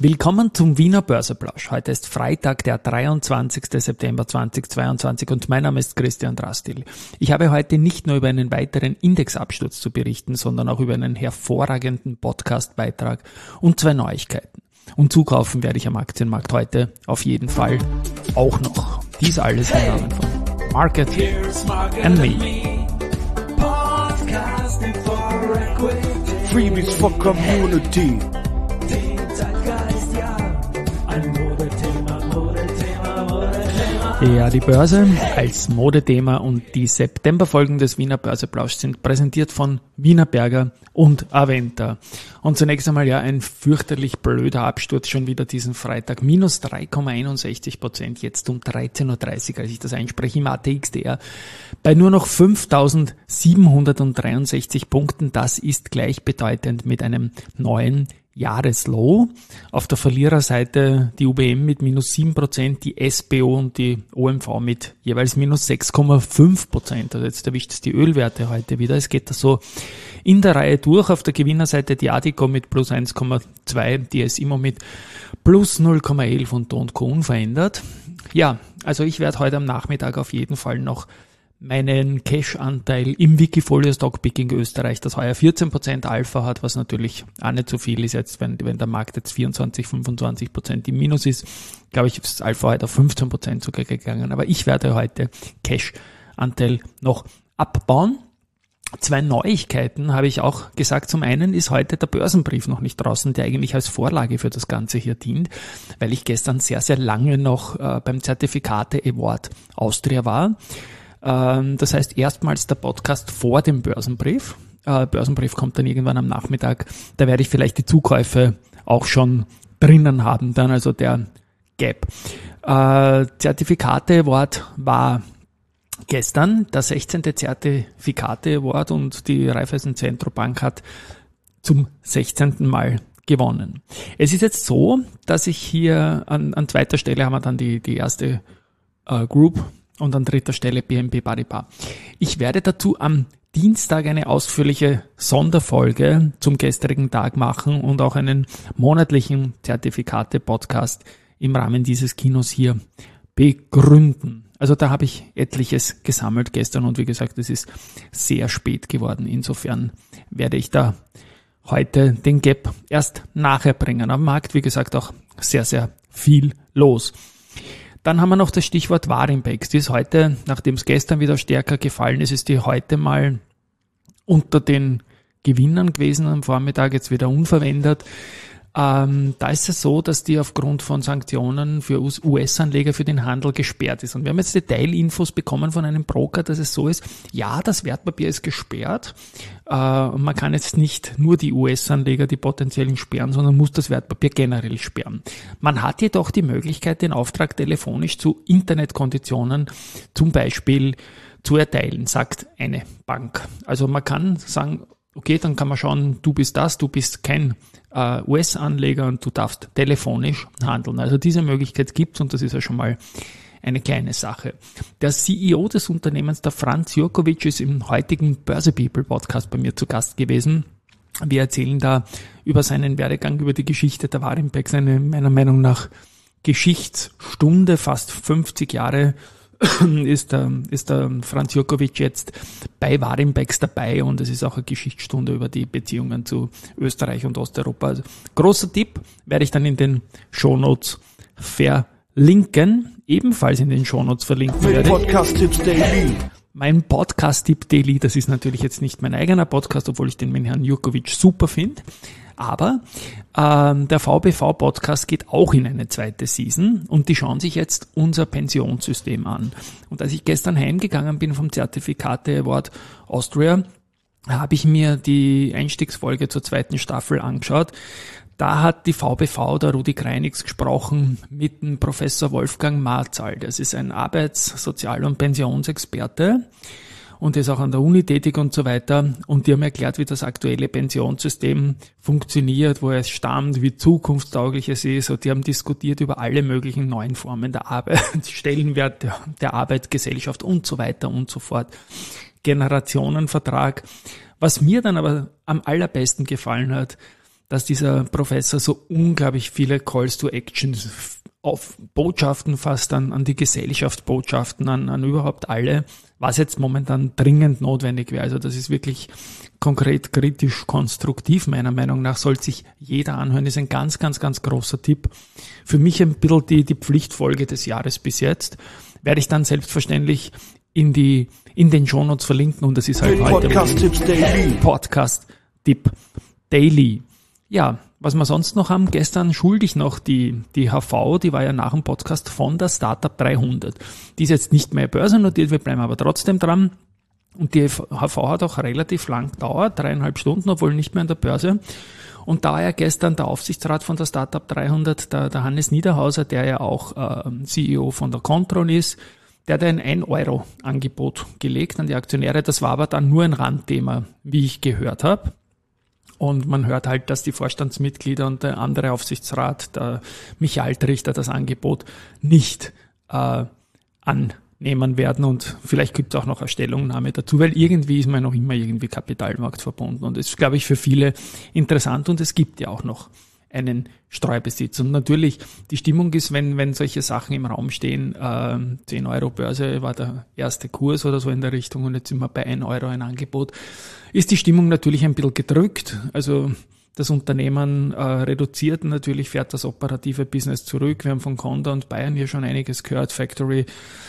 Willkommen zum Wiener Börseplausch. Heute ist Freitag, der 23. September 2022 und mein Name ist Christian Drastil. Ich habe heute nicht nur über einen weiteren Indexabsturz zu berichten, sondern auch über einen hervorragenden Podcast-Beitrag und 2 Neuigkeiten. Und zukaufen werde ich am Aktienmarkt heute auf jeden Fall auch noch. Dies alles im Namen von Market and Me. Freebies for Community. Ja, die Börse als Modethema und die Septemberfolgen des Wiener Börseplausch sind präsentiert von Wienerberger und Aventa. Und zunächst einmal ein fürchterlich blöder Absturz schon wieder diesen Freitag. Minus 3,61%, jetzt um 13.30 Uhr, als ich das einspreche, im ATXDR bei nur noch 5.763 Punkten. Das ist gleichbedeutend mit einem neuen Jahreslow. Auf der Verliererseite die UBM mit minus 7%, die SBO und die OMV mit jeweils minus 6,5%. Also jetzt erwischt es die Ölwerte heute wieder. Es geht da so in der Reihe durch. Auf der Gewinnerseite die Addiko mit plus 1,2, die SIMO mit plus 0,11 und Do & Co unverändert. Ja, also ich werde heute am Nachmittag auf jeden Fall noch meinen Cash-Anteil im Wikifolio Stockpicking Österreich, das heuer 14% Alpha hat, was natürlich auch nicht so viel ist jetzt, wenn der Markt jetzt 24-25% im Minus ist, glaube ich, ist das Alpha heute auf 15% sogar gegangen, aber ich werde heute Cash-Anteil noch abbauen. 2 Neuigkeiten habe ich auch gesagt. Zum einen ist heute der Börsenbrief noch nicht draußen, der eigentlich als Vorlage für das Ganze hier dient, weil ich gestern sehr, sehr lange noch beim Zertifikate Award Austria war. Das heißt, erstmals der Podcast vor dem Börsenbrief. Börsenbrief kommt dann irgendwann am Nachmittag. Da werde ich vielleicht die Zukäufe auch schon drinnen haben, dann also der Gap. Zertifikate Award war gestern der 16. Zertifikate Award und die Raiffeisen Zentrobank hat zum 16. Mal gewonnen. Es ist jetzt so, dass ich hier an zweiter Stelle haben wir dann die erste Group und an dritter Stelle BNP Paribas. Ich werde dazu am Dienstag eine ausführliche Sonderfolge zum gestrigen Tag machen und auch einen monatlichen Zertifikate-Podcast im Rahmen dieses Kinos hier begründen. Also da habe ich etliches gesammelt gestern und wie gesagt, es ist sehr spät geworden. Insofern werde ich da heute den Gap erst nachher bringen. Am Markt, wie gesagt, auch sehr, sehr viel los. Dann haben wir noch das Stichwort Warimpex. Die ist heute, nachdem es gestern wieder stärker gefallen ist, ist die heute mal unter den Gewinnern gewesen am Vormittag, jetzt wieder unverwendet. Da ist es so, dass die aufgrund von Sanktionen für US-Anleger für den Handel gesperrt ist. Und wir haben jetzt Detailinfos bekommen von einem Broker, dass es so ist, ja, das Wertpapier ist gesperrt. Man kann jetzt nicht nur die US-Anleger, die potenziellen sperren, sondern muss das Wertpapier generell sperren. Man hat jedoch die Möglichkeit, den Auftrag telefonisch zu Internetkonditionen zum Beispiel zu erteilen, sagt eine Bank. Also man kann sagen, okay, dann kann man schauen, du bist kein US-Anleger und du darfst telefonisch handeln. Also diese Möglichkeit gibt's und das ist ja schon mal eine kleine Sache. Der CEO des Unternehmens, der Franz Jurkovic, ist im heutigen Börse People Podcast bei mir zu Gast gewesen. Wir erzählen da über seinen Werdegang, über die Geschichte der Warimpex, eine meiner Meinung nach Geschichtsstunde, fast 50 Jahre ist der Franz Jurkovic jetzt bei Warimpex dabei und es ist auch eine Geschichtsstunde über die Beziehungen zu Österreich und Osteuropa. Also, großer Tipp werde ich dann in den Shownotes verlinken. Ebenfalls in den Shownotes verlinken werde ich mein Podcast-Tipp Daily. Das ist natürlich jetzt nicht mein eigener Podcast, obwohl ich den mit Herrn Jurkovic super finde. Aber der VBV-Podcast geht auch in eine zweite Season und die schauen sich jetzt unser Pensionssystem an. Und als ich gestern heimgegangen bin vom Zertifikate Award Austria, habe ich mir die Einstiegsfolge zur 2. Staffel angeschaut. Da hat die VBV, der Rudi Kreinigs, gesprochen mit dem Professor Wolfgang Marzal. Das ist ein Arbeits-, Sozial- und Pensionsexperte und ist auch an der Uni tätig und so weiter. Und die haben erklärt, wie das aktuelle Pensionssystem funktioniert, woher es stammt, wie zukunftstauglich es ist. Und die haben diskutiert über alle möglichen neuen Formen der Arbeit, Stellenwert der Arbeit, Gesellschaft und so weiter und so fort. Generationenvertrag. Was mir dann aber am allerbesten gefallen hat, dass dieser Professor so unglaublich viele Calls to Actions auf Botschaften fast an die Gesellschaft, Botschaften an überhaupt alle, was jetzt momentan dringend notwendig wäre. Also das ist wirklich konkret, kritisch, konstruktiv. Meiner Meinung nach sollte sich jeder anhören. Das ist ein ganz, ganz, ganz großer Tipp. Für mich ein bisschen die Pflichtfolge des Jahres bis jetzt. Werde ich dann selbstverständlich in den Shownotes verlinken und das ist halt heute Podcast-Tipp Daily. Ja, was wir sonst noch haben, gestern schuldig noch die HV, die war ja nach dem Podcast von der Startup 300. Die ist jetzt nicht mehr börsennotiert, wir bleiben aber trotzdem dran. Und die HV hat auch relativ lang gedauert, 3,5 Stunden, obwohl nicht mehr an der Börse. Und da ja gestern der Aufsichtsrat von der Startup 300, der Hannes Niederhauser, der ja auch CEO von der Kontron ist, der hat ein 1-Euro-Angebot gelegt an die Aktionäre. Das war aber dann nur ein Randthema, wie ich gehört habe. Und man hört halt, dass die Vorstandsmitglieder und der andere Aufsichtsrat, der Michael Trichter, das Angebot nicht annehmen werden. Und vielleicht gibt es auch noch eine Stellungnahme dazu, weil irgendwie ist man noch immer irgendwie Kapitalmarkt verbunden. Und das ist, glaube ich, für viele interessant. Und es gibt ja auch noch einen Streubesitz. Und natürlich, die Stimmung ist, wenn solche Sachen im Raum stehen, 10 Euro Börse war der erste Kurs oder so in der Richtung und jetzt sind wir bei 1 Euro ein Angebot, ist die Stimmung natürlich ein bisschen gedrückt. Also das Unternehmen reduziert natürlich, fährt das operative Business zurück. Wir haben von Conda und Bayern hier schon einiges gehört. Factory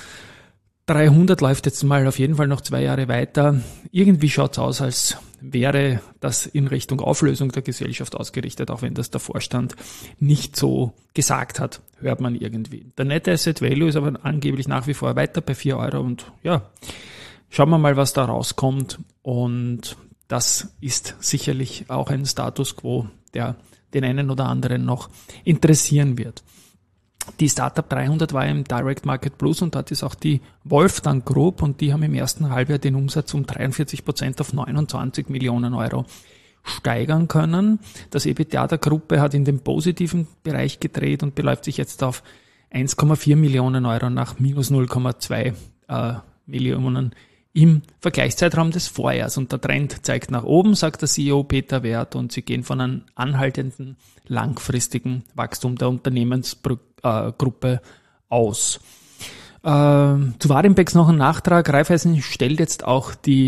300 läuft jetzt mal auf jeden Fall noch 2 Jahre weiter. Irgendwie schaut's aus, als wäre das in Richtung Auflösung der Gesellschaft ausgerichtet, auch wenn das der Vorstand nicht so gesagt hat, hört man irgendwie. Der Net Asset Value ist aber angeblich nach wie vor weiter bei 4 Euro und ja, schauen wir mal, was da rauskommt. Und das ist sicherlich auch ein Status quo, der den einen oder anderen noch interessieren wird. Die Startup 300 war im Direct Market Plus und dort ist auch die Wolfgang Group und die haben im ersten Halbjahr den Umsatz um 43% auf 29 Millionen Euro steigern können. Das EBITDA der Gruppe hat in den positiven Bereich gedreht und beläuft sich jetzt auf 1,4 Millionen Euro nach minus 0,2 Millionen im Vergleichszeitraum des Vorjahres. Und der Trend zeigt nach oben, sagt der CEO Peter Wert, und sie gehen von einem anhaltenden, langfristigen Wachstum der Unternehmensgruppe aus. Zu Warimpex noch ein Nachtrag. Raiffeisen stellt jetzt auch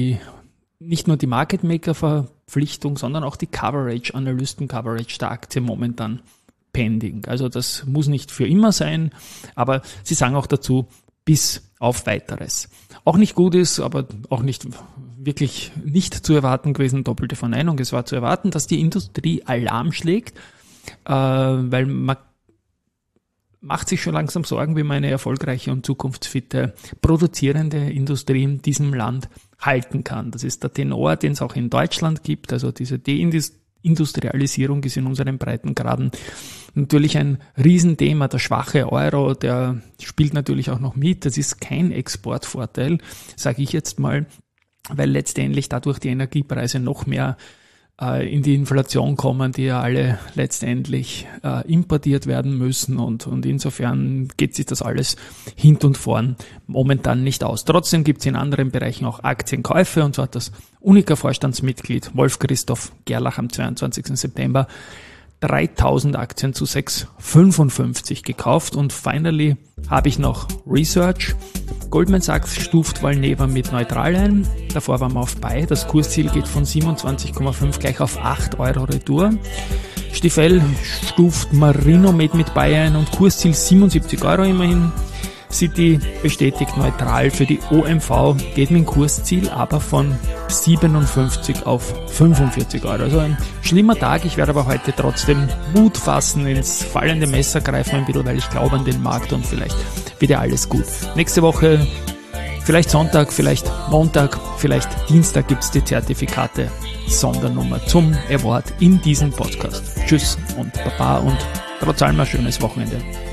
nicht nur die Market Maker Verpflichtung, sondern auch die Analysten-Coverage der Aktie momentan pending. Also das muss nicht für immer sein, aber sie sagen auch dazu, bis auf Weiteres. Auch nicht gut ist, aber auch nicht wirklich nicht zu erwarten gewesen, doppelte Verneinung. Es war zu erwarten, dass die Industrie Alarm schlägt, weil man macht sich schon langsam Sorgen, wie man eine erfolgreiche und zukunftsfitte produzierende Industrie in diesem Land halten kann. Das ist der Tenor, den es auch in Deutschland gibt. Also diese Deindustrialisierung ist in unseren Breitengraden natürlich ein Riesenthema. Der schwache Euro, der spielt natürlich auch noch mit. Das ist kein Exportvorteil, sage ich jetzt mal, weil letztendlich dadurch die Energiepreise noch mehr in die Inflation kommen, die ja alle letztendlich importiert werden müssen und insofern geht sich das alles hinten und vorn momentan nicht aus. Trotzdem gibt es in anderen Bereichen auch Aktienkäufe und so hat das Unica-Vorstandsmitglied Wolf-Christoph Gerlach am 22. September 3000 Aktien zu 6,55 gekauft. Und finally habe ich noch Research. Goldman Sachs stuft Valneva mit neutral ein. Davor waren wir auf Buy. Das Kursziel geht von 27,5 gleich auf 8 Euro retour. Stifel stuft Marinomed mit Buy ein und Kursziel 77 Euro immerhin. Citi bestätigt neutral für die OMV, geht mit dem Kursziel aber von 57 auf 45 Euro. Also ein schlimmer Tag, ich werde aber heute trotzdem Mut fassen, ins fallende Messer greifen ein bisschen, weil ich glaube an den Markt und vielleicht wird ja alles gut. Nächste Woche, vielleicht Sonntag, vielleicht Montag, vielleicht Dienstag gibt's die Zertifikate Sondernummer zum Award in diesem Podcast. Tschüss und Baba und trotz allem ein schönes Wochenende.